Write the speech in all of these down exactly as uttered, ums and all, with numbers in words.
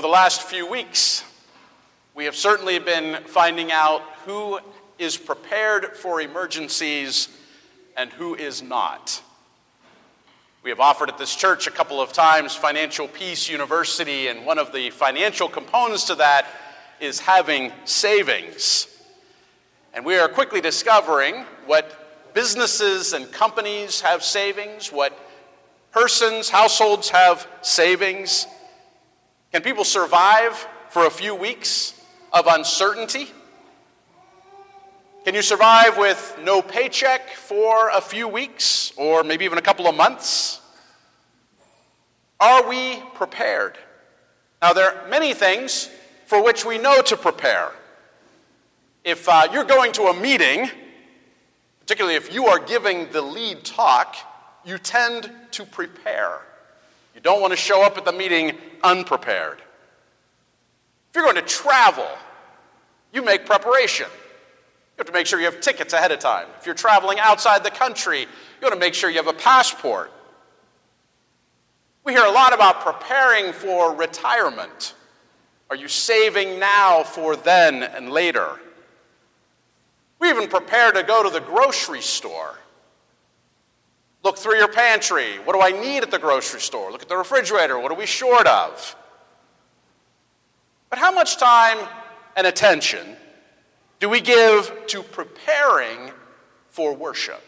Over the last few weeks, we have certainly been finding out who is prepared for emergencies and who is not. We have offered at this church a couple of times Financial Peace University, and one of the financial components to that is having savings. And we are quickly discovering what businesses and companies have savings, what persons, households have savings. Can people survive for a few weeks of uncertainty? Can you survive with no paycheck for a few weeks or maybe even a couple of months? Are we prepared? Now, there are many things for which we know to prepare. If uh, you're going to a meeting, particularly if you are giving the lead talk, you tend to prepare. You don't want to show up at the meeting unprepared. If you're going to travel, you make preparation. You have to make sure you have tickets ahead of time. If you're traveling outside the country, you want to make sure you have a passport. We hear a lot about preparing for retirement. Are you saving now for then and later? We even prepare to go to the grocery store. Look through your pantry. What do I need at the grocery store? Look at the refrigerator. What are we short of? But how much time and attention do we give to preparing for worship?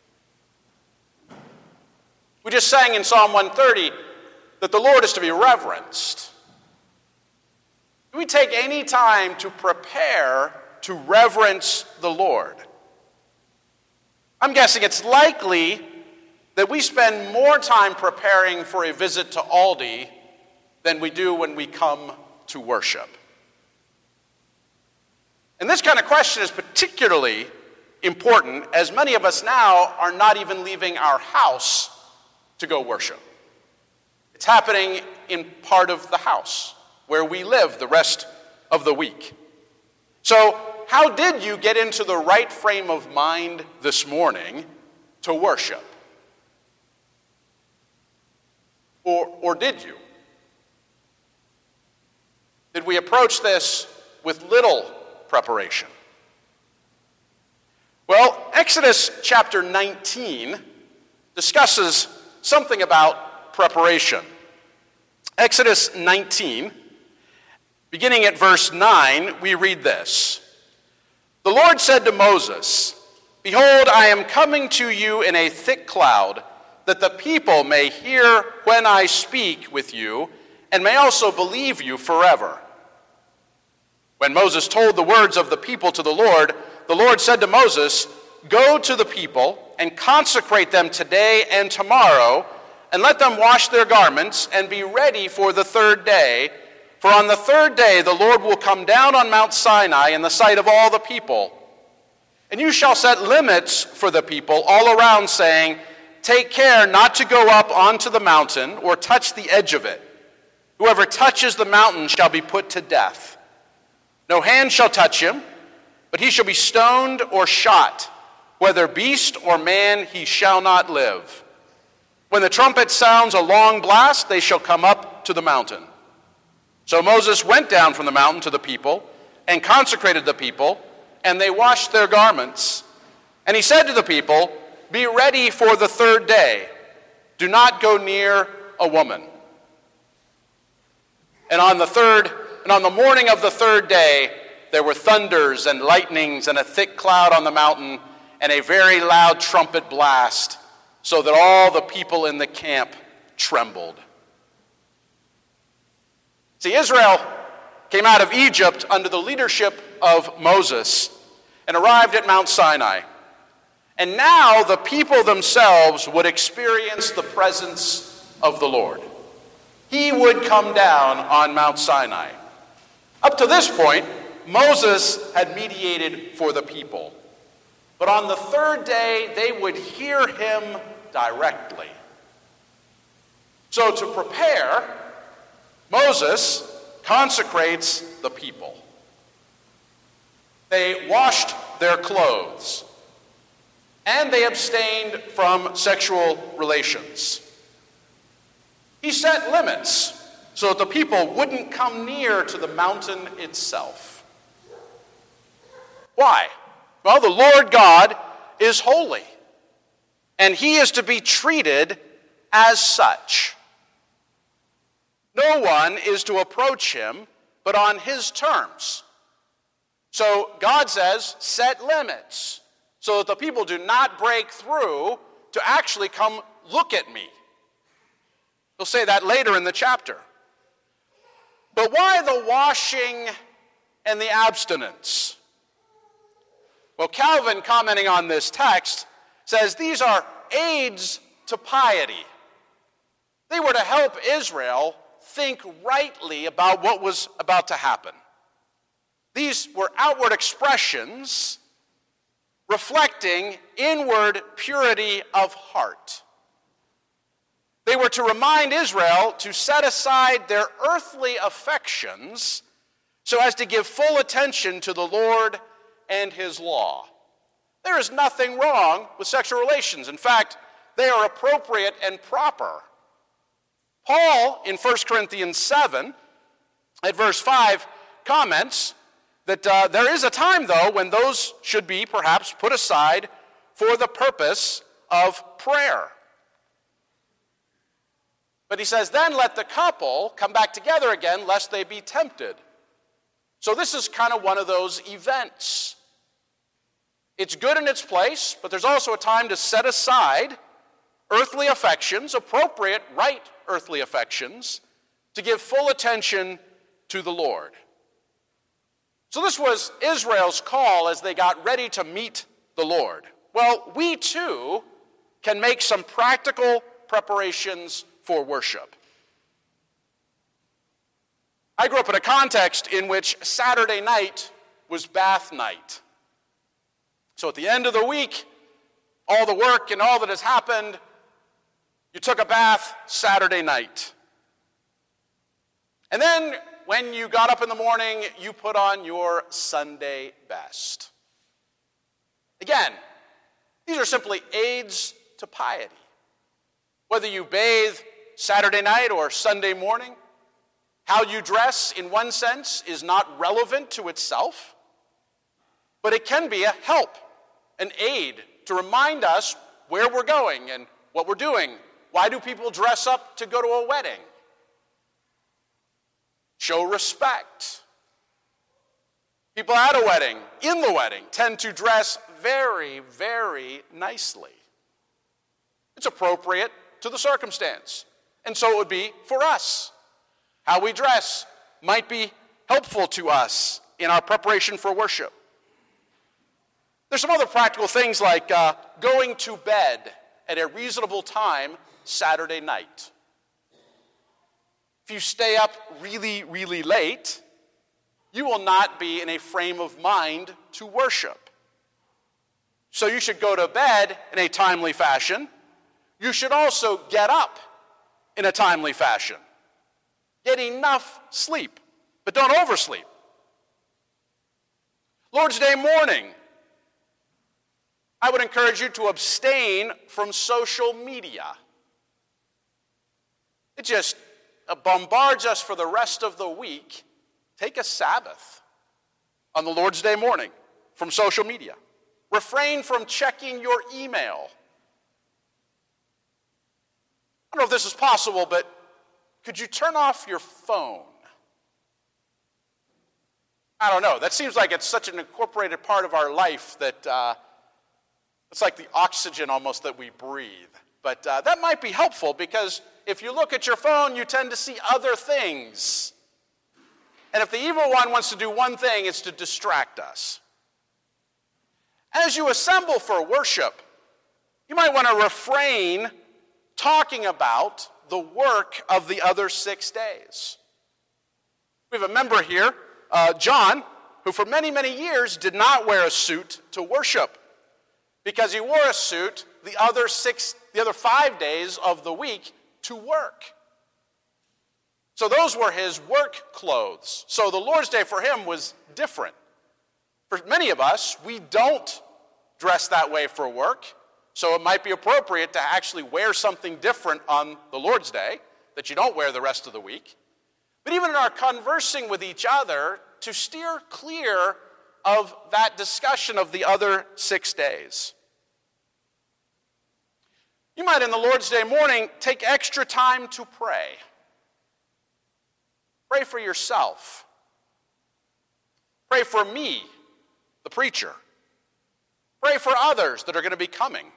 We just sang in Psalm one thirty that the Lord is to be reverenced. Do we take any time to prepare to reverence the Lord? I'm guessing it's likely that we spend more time preparing for a visit to Aldi than we do when we come to worship. And this kind of question is particularly important as many of us now are not even leaving our house to go worship. It's happening in part of the house where we live the rest of the week. So, how did you get into the right frame of mind this morning to worship? Or, or did you? Did we approach this with little preparation? Well, Exodus chapter nineteen discusses something about preparation. Exodus nineteen, beginning at verse nine, we read this. The Lord said to Moses, "Behold, I am coming to you in a thick cloud, that the people may hear when I speak with you, and may also believe you forever." When Moses told the words of the people to the Lord, the Lord said to Moses, "Go to the people and consecrate them today and tomorrow, and let them wash their garments and be ready for the third day. For on the third day the Lord will come down on Mount Sinai in the sight of all the people. And you shall set limits for the people all around, saying, 'Take care not to go up onto the mountain or touch the edge of it. Whoever touches the mountain shall be put to death. No hand shall touch him, but he shall be stoned or shot. Whether beast or man, he shall not live. When the trumpet sounds a long blast, they shall come up to the mountain.' So Moses went down from the mountain to the people and consecrated the people, and they washed their garments. And he said to the people, 'Be ready for the third day. Do not go near a woman.' And on the third, and on the morning of the third day, there were thunders and lightnings and a thick cloud on the mountain and a very loud trumpet blast, so that all the people in the camp trembled." See, Israel came out of Egypt under the leadership of Moses and arrived at Mount Sinai. And now the people themselves would experience the presence of the Lord. He would come down on Mount Sinai. Up to this point, Moses had mediated for the people. But on the third day, they would hear him directly. So to prepare, Moses consecrates the people. They washed their clothes, and they abstained from sexual relations. He set limits so that the people wouldn't come near to the mountain itself. Why? Well, the Lord God is holy, and he is to be treated as such. No one is to approach him but on his terms. So God says, set limits so that the people do not break through to actually come look at me. He'll say that later in the chapter. But why the washing and the abstinence? Well, Calvin, commenting on this text, says these are aids to piety. They were to help Israel think rightly about what was about to happen. These were outward expressions reflecting inward purity of heart. They were to remind Israel to set aside their earthly affections so as to give full attention to the Lord and his law. There is nothing wrong with sexual relations. In fact, they are appropriate and proper. Paul, in First Corinthians seven, at verse five, comments that uh, there is a time, though, when those should be perhaps put aside for the purpose of prayer. But he says, then let the couple come back together again, lest they be tempted. So this is kind of one of those events. It's good in its place, but there's also a time to set aside earthly affections, appropriate, right earthly affections, to give full attention to the Lord. So this was Israel's call as they got ready to meet the Lord. Well, we too can make some practical preparations for worship. I grew up in a context in which Saturday night was bath night. So at the end of the week, all the work and all that has happened, you took a bath Saturday night. And then when you got up in the morning, you put on your Sunday best. Again, these are simply aids to piety. Whether you bathe Saturday night or Sunday morning, how you dress, in one sense, is not relevant to itself, but it can be a help, an aid to remind us where we're going and what we're doing. Why do people dress up to go to a wedding? Show respect. People at a wedding, in the wedding, tend to dress very, very nicely. It's appropriate to the circumstance. And so it would be for us. How we dress might be helpful to us in our preparation for worship. There's some other practical things like uh, going to bed at a reasonable time Saturday night. If you stay up really, really late, you will not be in a frame of mind to worship. So you should go to bed in a timely fashion. You should also get up in a timely fashion. Get enough sleep, but don't oversleep. Lord's Day morning, I would encourage you to abstain from social media. It just bombards us for the rest of the week. Take a Sabbath on the Lord's Day morning from social media. Refrain from checking your email. I don't know if this is possible, but could you turn off your phone? I don't know. That seems like it's such an incorporated part of our life that uh, it's like the oxygen almost that we breathe. But uh, that might be helpful because if you look at your phone, you tend to see other things. And if the evil one wants to do one thing, it's to distract us. As you assemble for worship, you might want to refrain talking about the work of the other six days. We have a member here, uh, John, who for many, many years did not wear a suit to worship because he wore a suit the other six, the other five days of the week to work. So those were his work clothes. So the Lord's Day for him was different. For many of us, we don't dress that way for work. So it might be appropriate to actually wear something different on the Lord's Day that you don't wear the rest of the week. but even in our conversing with each other, to steer clear of that discussion of the other six days. You might, in the Lord's Day morning, take extra time to pray. Pray for yourself. Pray for me, the preacher. Pray for others that are going to be coming.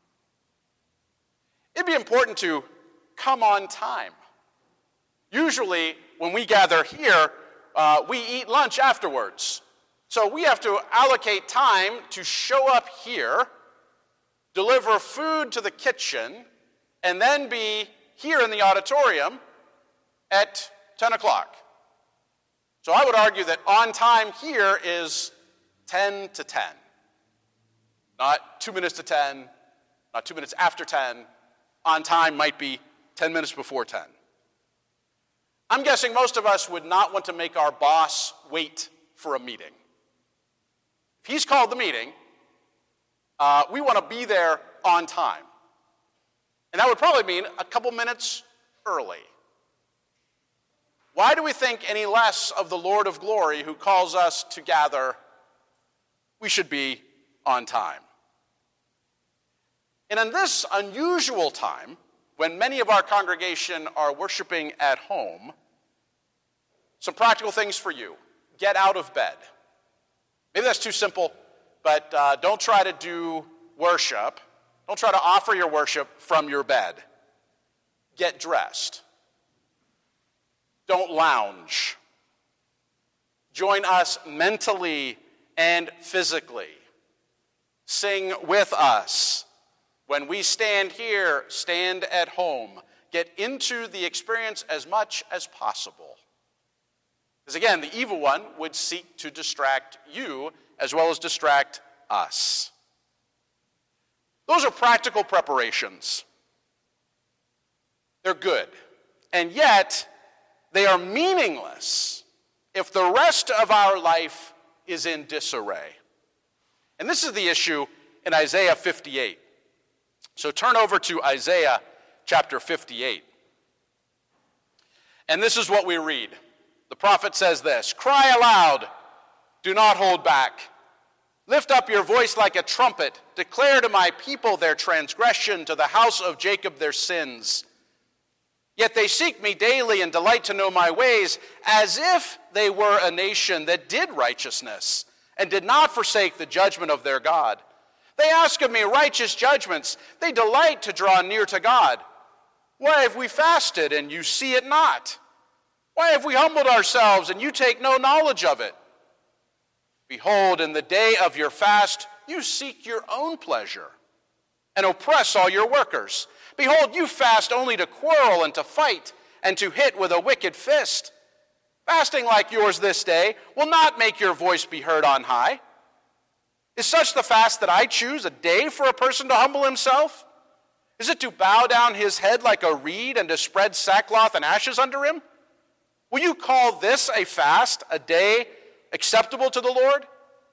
It'd be important to come on time. Usually, when we gather here, uh, we eat lunch afterwards. So we have to allocate time to show up here, deliver food to the kitchen, and then be here in the auditorium at ten o'clock. So I would argue that on time here is ten to ten. Not two minutes to ten, not two minutes after ten. On time might be ten minutes before ten. I'm guessing most of us would not want to make our boss wait for a meeting. If he's called the meeting, uh, we want to be there on time. And that would probably mean a couple minutes early. Why do we think any less of the Lord of glory who calls us to gather? We should be on time. And in this unusual time, when many of our congregation are worshiping at home, some practical things for you. Get out of bed. Maybe that's too simple, but uh, don't try to do worship. Don't try to offer your worship from your bed. Get dressed. Don't lounge. Join us mentally and physically. Sing with us. When we stand here, stand at home. Get into the experience as much as possible. Because again, the evil one would seek to distract you as well as distract us. Those are practical preparations. They're good. And yet, they are meaningless if the rest of our life is in disarray. And this is the issue in Isaiah fifty-eight. So turn over to Isaiah chapter fifty-eight. And this is what we read. The prophet says this, "Cry aloud, do not hold back. Lift up your voice like a trumpet. Declare to my people their transgression, to the house of Jacob their sins. Yet they seek me daily and delight to know my ways, as if they were a nation that did righteousness and did not forsake the judgment of their God. They ask of me righteous judgments. They delight to draw near to God. Why have we fasted and you see it not? Why have we humbled ourselves and you take no knowledge of it? Behold, in the day of your fast, you seek your own pleasure and oppress all your workers. Behold, you fast only to quarrel and to fight and to hit with a wicked fist. Fasting like yours this day will not make your voice be heard on high. Is such the fast that I choose, a day for a person to humble himself? Is it to bow down his head like a reed and to spread sackcloth and ashes under him? Will you call this a fast, a day acceptable to the Lord?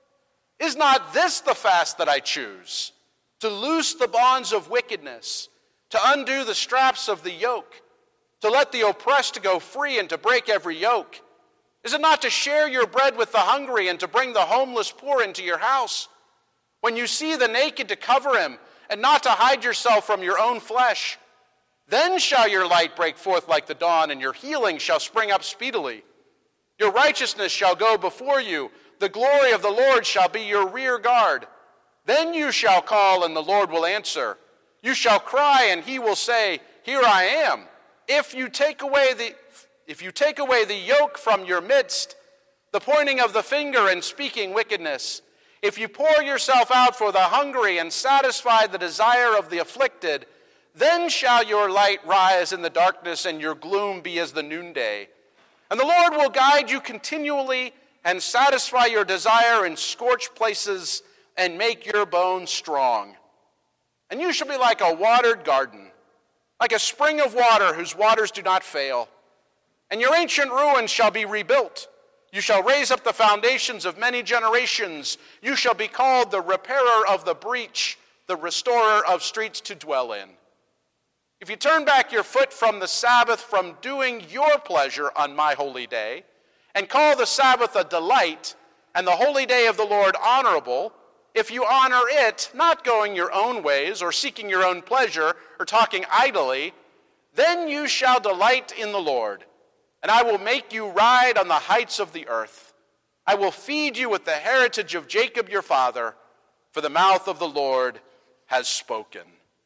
Is not this the fast that I choose? To loose the bonds of wickedness, to undo the straps of the yoke, to let the oppressed go free and to break every yoke? Is it not to share your bread with the hungry and to bring the homeless poor into your house? When you see the naked, to cover him and not to hide yourself from your own flesh, then shall your light break forth like the dawn and your healing shall spring up speedily. Your righteousness shall go before you. The glory of the Lord shall be your rear guard. Then you shall call and the Lord will answer. You shall cry and he will say, here I am. If you take away the, if you take away the yoke from your midst, the pointing of the finger and speaking wickedness, if you pour yourself out for the hungry and satisfy the desire of the afflicted, then shall your light rise in the darkness and your gloom be as the noonday. And the Lord will guide you continually and satisfy your desire in scorched places and make your bones strong. And you shall be like a watered garden, like a spring of water whose waters do not fail. And your ancient ruins shall be rebuilt. You shall raise up the foundations of many generations. You shall be called the repairer of the breach, the restorer of streets to dwell in. If you turn back your foot from the Sabbath, from doing your pleasure on my holy day, and call the Sabbath a delight, and the holy day of the Lord honorable, if you honor it, not going your own ways, or seeking your own pleasure, or talking idly, then you shall delight in the Lord, and I will make you ride on the heights of the earth. I will feed you with the heritage of Jacob your father, for the mouth of the Lord has spoken.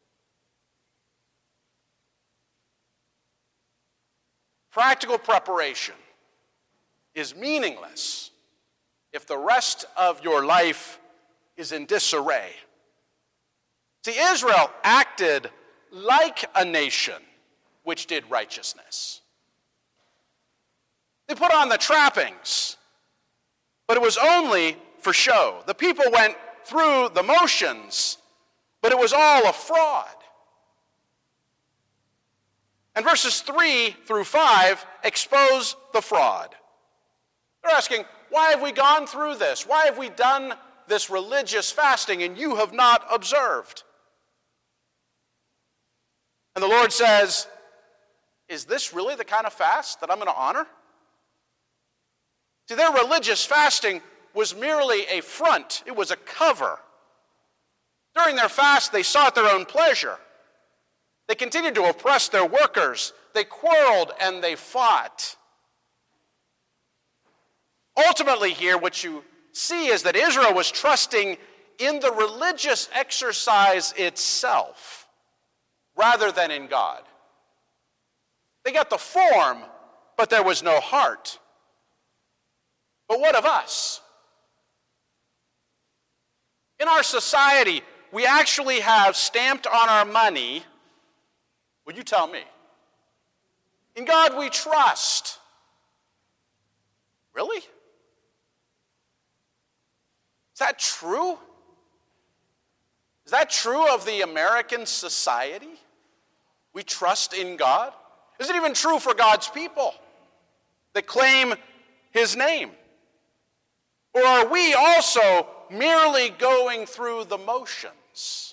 Practical preparation is meaningless if the rest of your life is in disarray. See, Israel acted like a nation which did righteousness. They put on the trappings, but it was only for show. The people went through the motions, but it was all a fraud. And verses three through five expose the fraud. They're asking, why have we gone through this? Why have we done this religious fasting and you have not observed? And the Lord says, is this really the kind of fast that I'm going to honor? See, their religious fasting was merely a front. It was a cover. During their fast, they sought their own pleasure. They continued to oppress their workers. They quarreled and they fought. Ultimately here, what you see is that Israel was trusting in the religious exercise itself rather than in God. They got the form, but there was no heart. But what of us? In our society, we actually have stamped on our money, will you tell me? In God we trust. Really? Is that true? Is that true of the American society? We trust in God? Is it even true for God's people that claim his name? Or are we also merely going through the motions?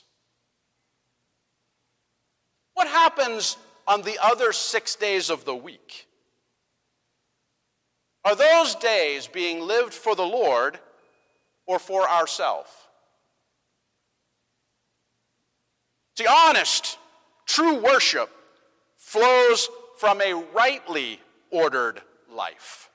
What happens on the other six days of the week? Are those days being lived for the Lord or for ourselves? See, honest, true worship flows from a rightly ordered life.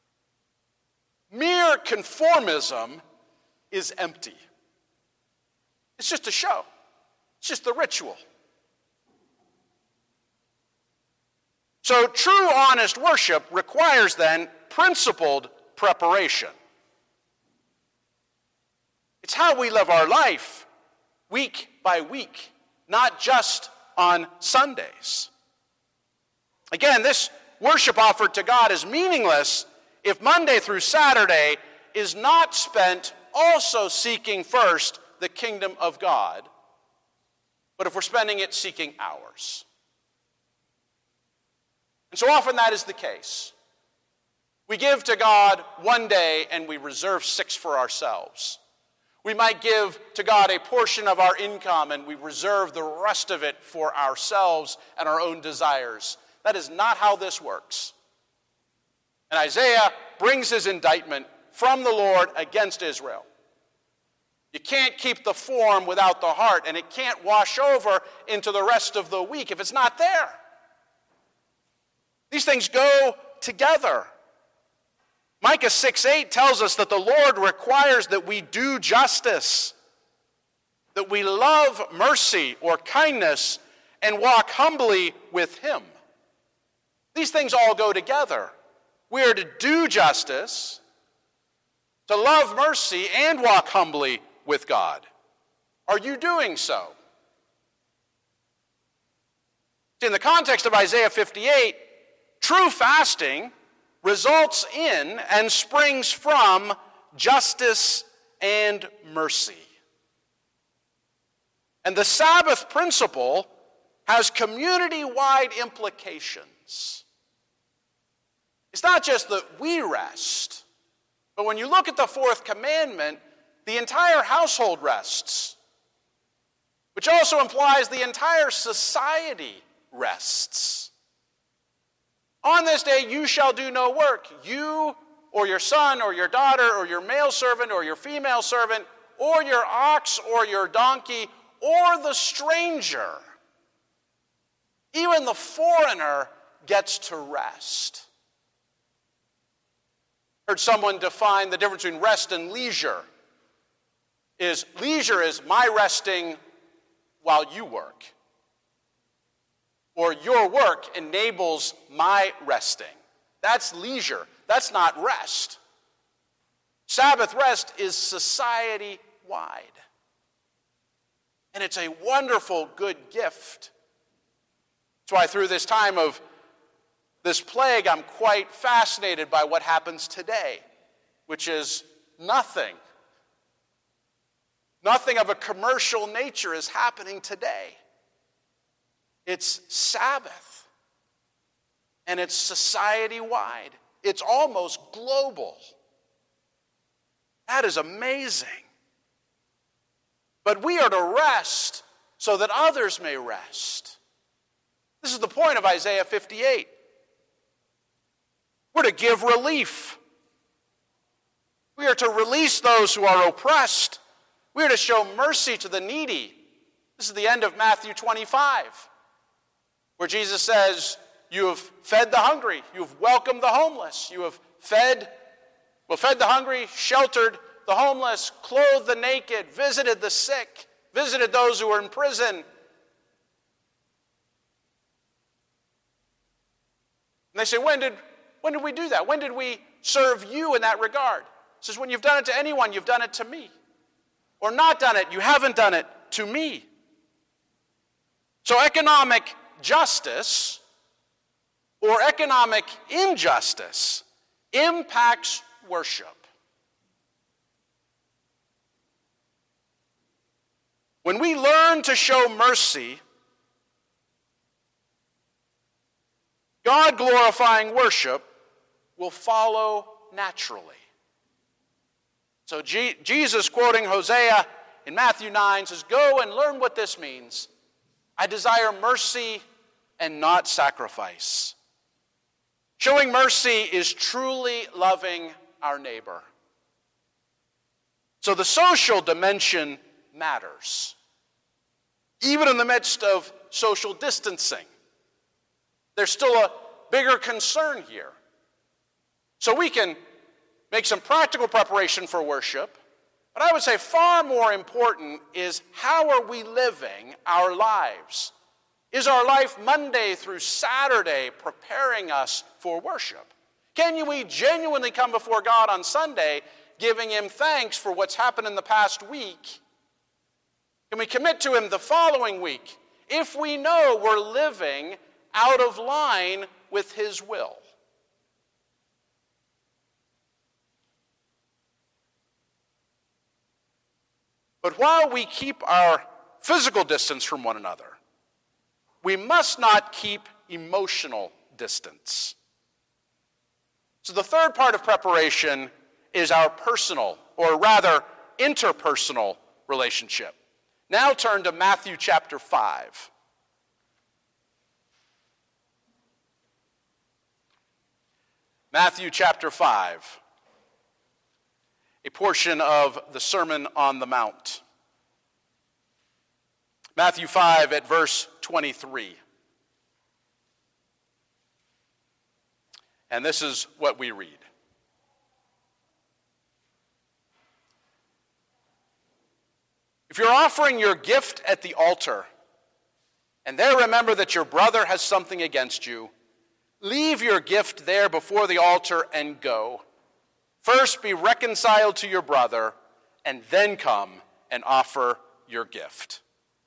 Mere conformism is empty. It's just a show. It's just the ritual. So true, honest worship requires then principled preparation. It's how we live our life week by week, not just on Sundays. Again, this worship offered to God is meaningless if Monday through Saturday is not spent also seeking first the kingdom of God, but if we're spending it seeking ours. And so often that is the case. We give to God one day and we reserve six for ourselves. We might give to God a portion of our income and we reserve the rest of it for ourselves and our own desires. That is not how this works. And Isaiah brings his indictment from the Lord against Israel. You can't keep the form without the heart, and it can't wash over into the rest of the week if it's not there. These things go together. Micah six eight tells us that the Lord requires that we do justice, that we love mercy or kindness, and walk humbly with him. These things all go together. We are to do justice, to love mercy, and walk humbly with God. Are you doing so? In the context of Isaiah fifty-eight, true fasting results in and springs from justice and mercy. And the Sabbath principle has community-wide implications. It's not just that we rest, but when you look at the fourth commandment, the entire household rests, which also implies the entire society rests. On this day you shall do no work, you or your son or your daughter or your male servant or your female servant or your ox or your donkey or the stranger. Even the foreigner gets to rest. Heard someone define the difference between rest and leisure. Is leisure is my resting while you work. Or your work enables my resting. That's leisure. That's not rest. Sabbath rest is society-wide. And it's a wonderful, good gift. That's why through this time of this plague, I'm quite fascinated by what happens today, which is nothing. Nothing of a commercial nature is happening today. It's Sabbath. And it's society-wide. It's almost global. That is amazing. But we are to rest so that others may rest. This is the point of Isaiah fifty-eight. We're to give relief. We are to release those who are oppressed. We are to show mercy to the needy. This is the end of Matthew twenty-five, where Jesus says, you have fed the hungry, you have welcomed the homeless, you have fed, well, fed the hungry, sheltered the homeless, clothed the naked, visited the sick, visited those who were in prison. And they say, when did, when did we do that? When did we serve you in that regard? It says, when you've done it to anyone, you've done it to me. Or not done it, you haven't done it to me. So economic justice or economic injustice impacts worship. When we learn to show mercy, God-glorifying worship will follow naturally. So G- Jesus, quoting Hosea in Matthew nine, says, go and learn what this means. I desire mercy and not sacrifice. Showing mercy is truly loving our neighbor. So the social dimension matters. Even in the midst of social distancing, there's still a bigger concern here. So we can make some practical preparation for worship, but I would say far more important is how are we living our lives? Is our life Monday through Saturday preparing us for worship? Can we genuinely come before God on Sunday giving Him thanks for what's happened in the past week? Can we commit to Him the following week if we know we're living out of line with His will? But while we keep our physical distance from one another, we must not keep emotional distance. So the third part of preparation is our personal, or rather interpersonal relationship. Now turn to Matthew chapter five. Matthew chapter five, a portion of the Sermon on the Mount. Matthew five at verse twenty-three. And this is what we read. If you're offering your gift at the altar, and there remember that your brother has something against you, leave your gift there before the altar and go. First be reconciled to your brother, and then come and offer your gift.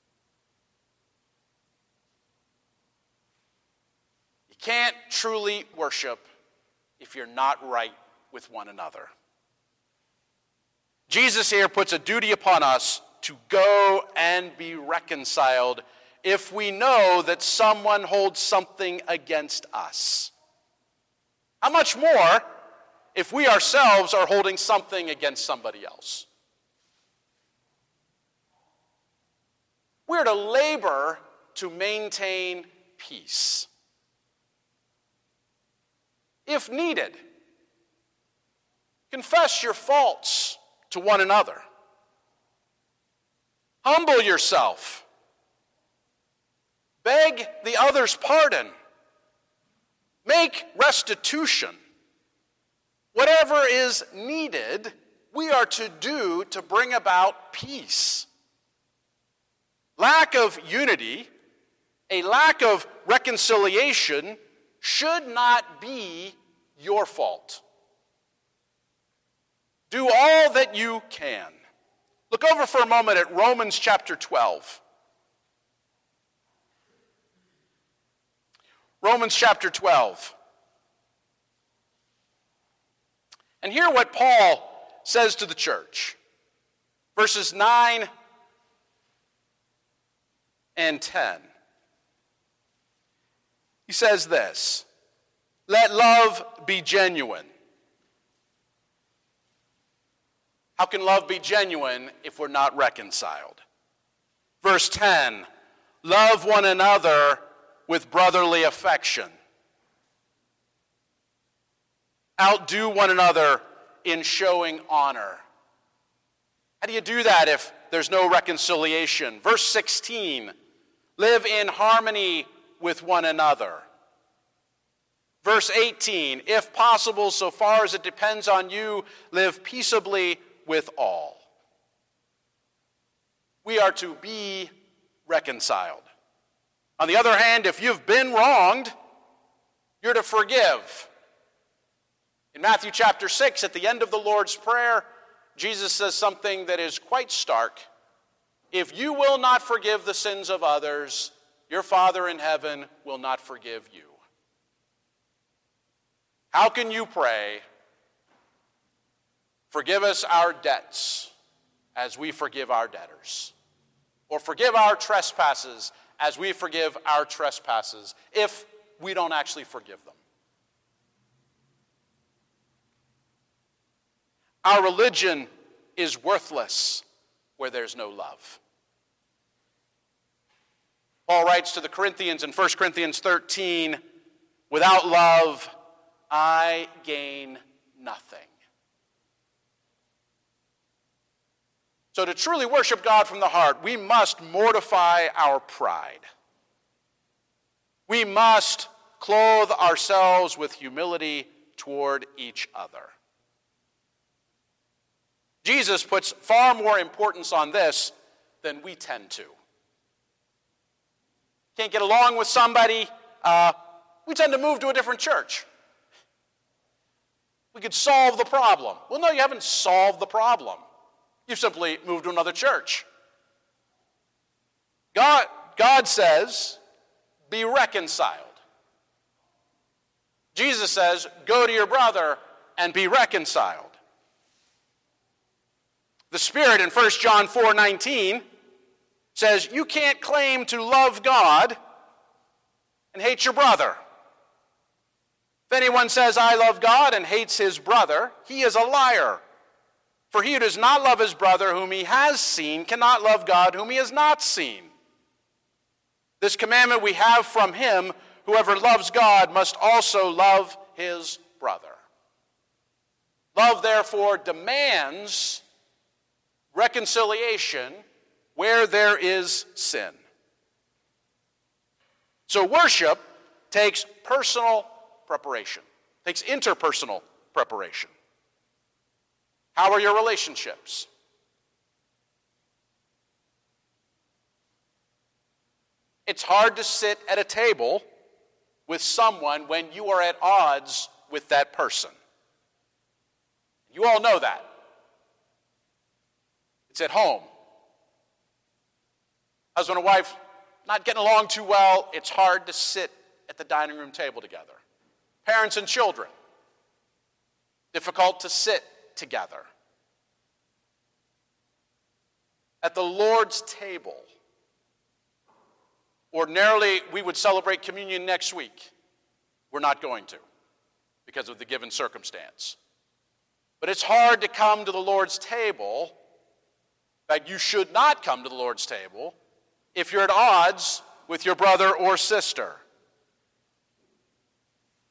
You can't truly worship if you're not right with one another. Jesus here puts a duty upon us to go and be reconciled if we know that someone holds something against us. How much more if we ourselves are holding something against somebody else? We're to labor to maintain peace. If needed, confess your faults to one another. Humble yourself. Beg the other's pardon. Make restitution. Whatever is needed, we are to do to bring about peace. Lack of unity, a lack of reconciliation, should not be your fault. Do all that you can. Look over for a moment at Romans chapter twelve. Romans chapter twelve. And hear what Paul says to the church. Verses nine and ten. He says this, "Let love be genuine." How can love be genuine if we're not reconciled? Verse ten, "Love one another with brotherly affection. Outdo one another in showing honor." How do you do that if there's no reconciliation? Verse sixteen, "Live in harmony with one another." Verse eighteen, "If possible, so far as it depends on you, live peaceably with all." We are to be reconciled. On the other hand, if you've been wronged, you're to forgive. In Matthew chapter six, at the end of the Lord's Prayer, Jesus says something that is quite stark. If you will not forgive the sins of others, your Father in heaven will not forgive you. How can you pray, "Forgive us our debts as we forgive our debtors," or "Forgive our trespasses as we forgive our trespasses," if we don't actually forgive them? Our religion is worthless where there's no love. Paul writes to the Corinthians in First Corinthians thirteen, "Without love, I gain nothing." So to truly worship God from the heart, we must mortify our pride. We must clothe ourselves with humility toward each other. Jesus puts far more importance on this than we tend to. Can't get along with somebody, uh, we tend to move to a different church. We could solve the problem. Well, no, you haven't solved the problem. You've simply moved to another church. God, God says, be reconciled. Jesus says, go to your brother and be reconciled. The Spirit in First John four nineteen says, you can't claim to love God and hate your brother. If anyone says, I love God and hates his brother, he is a liar. For he who does not love his brother whom he has seen cannot love God whom he has not seen. This commandment we have from him, whoever loves God must also love his brother. Love, therefore, demands reconciliation where there is sin. So worship takes personal preparation, takes interpersonal preparation. How are your relationships? It's hard to sit at a table with someone when you are at odds with that person. You all know that. It's at home. Husband and wife not getting along too well, it's hard to sit at the dining room table together. Parents and children, difficult to sit together. At the Lord's table, ordinarily we would celebrate communion next week. We're not going to because of the given circumstance. But it's hard to come to the Lord's table. In fact, you should not come to the Lord's table if you're at odds with your brother or sister.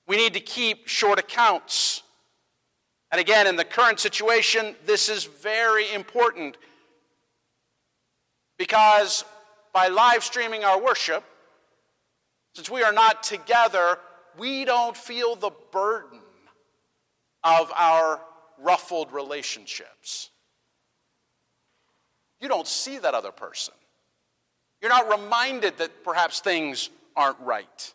We need to keep short accounts. And again, in the current situation, this is very important because by live streaming our worship, since we are not together, we don't feel the burden of our ruffled relationships. You don't see that other person. You're not reminded that perhaps things aren't right.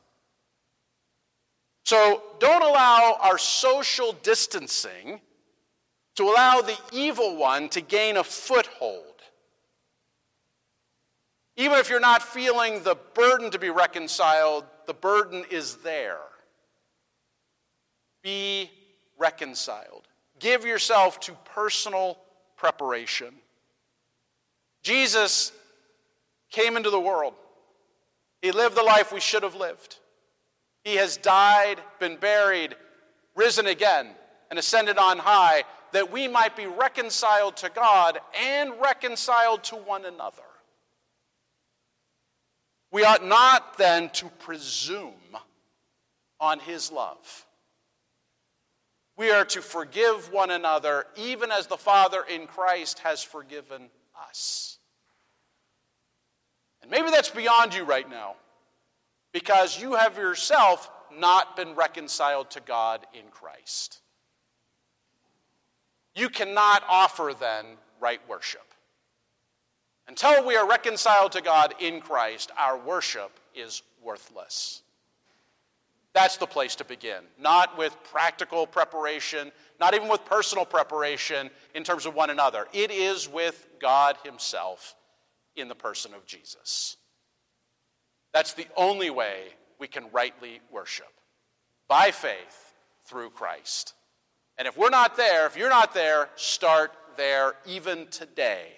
So don't allow our social distancing to allow the evil one to gain a foothold. Even if you're not feeling the burden to be reconciled, the burden is there. Be reconciled. Give yourself to personal preparation. Jesus came into the world. He lived the life we should have lived. He has died, been buried, risen again, and ascended on high, that we might be reconciled to God and reconciled to one another. We ought not then to presume on his love. We are to forgive one another, even as the Father in Christ has forgiven us. And maybe that's beyond you right now, because you have yourself not been reconciled to God in Christ. You cannot offer then right worship. Until we are reconciled to God in Christ, our worship is worthless. That's the place to begin. Not with practical preparation, not even with personal preparation in terms of one another. It is with God himself in the person of Jesus. That's the only way we can rightly worship. By faith through Christ. And if we're not there, if you're not there, start there even today.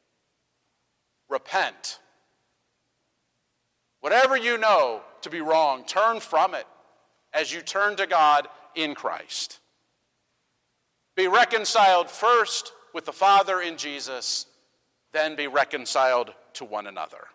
Repent. Whatever you know to be wrong, turn from it as you turn to God in Christ. Be reconciled first with the Father in Jesus, then be reconciled to one another.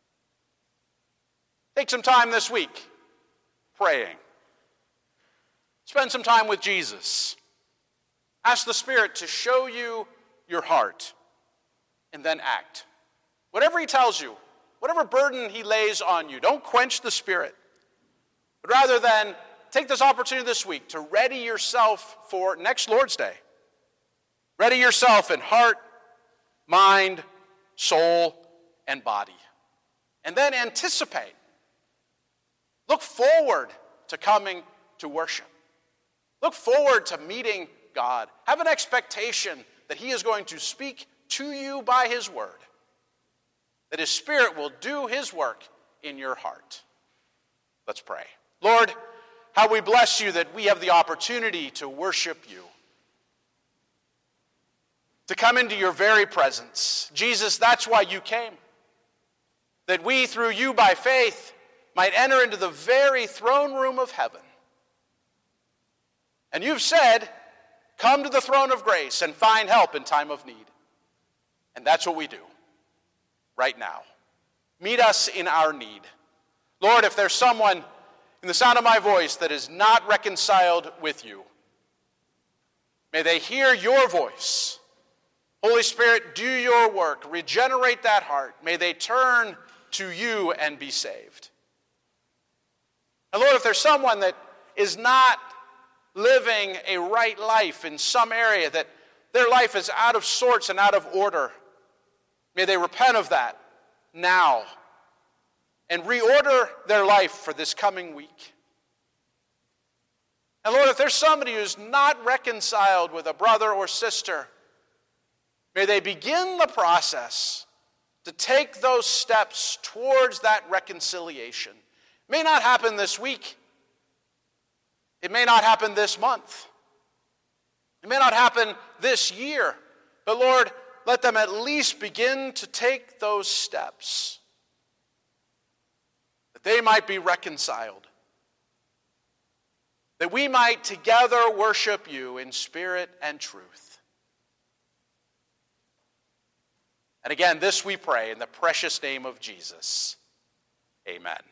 Take some time this week praying. Spend some time with Jesus. Ask the Spirit to show you your heart and then act. Whatever he tells you, whatever burden he lays on you, don't quench the Spirit. But rather than take this opportunity this week to ready yourself for next Lord's Day. Ready yourself in heart, mind, soul, and body. And then anticipate. Look forward to coming to worship. Look forward to meeting God. Have an expectation that he is going to speak to you by his word. That his Spirit will do his work in your heart. Let's pray. Lord, how we bless you that we have the opportunity to worship you. To come into your very presence. Jesus, that's why you came. That we, through you by faith, might enter into the very throne room of heaven. And you've said, come to the throne of grace and find help in time of need. And that's what we do right now. Meet us in our need. Lord, if there's someone in the sound of my voice that is not reconciled with you, may they hear your voice. Holy Spirit, do your work. Regenerate that heart. May they turn to you and be saved. And Lord, if there's someone that is not living a right life in some area, that their life is out of sorts and out of order, may they repent of that now and reorder their life for this coming week. And Lord, if there's somebody who's not reconciled with a brother or sister, may they begin the process to take those steps towards that reconciliation. It may not happen this week. It may not happen this month. It may not happen this year. But Lord, let them at least begin to take those steps that they might be reconciled. That we might together worship you in spirit and truth. And again, this we pray in the precious name of Jesus. Amen.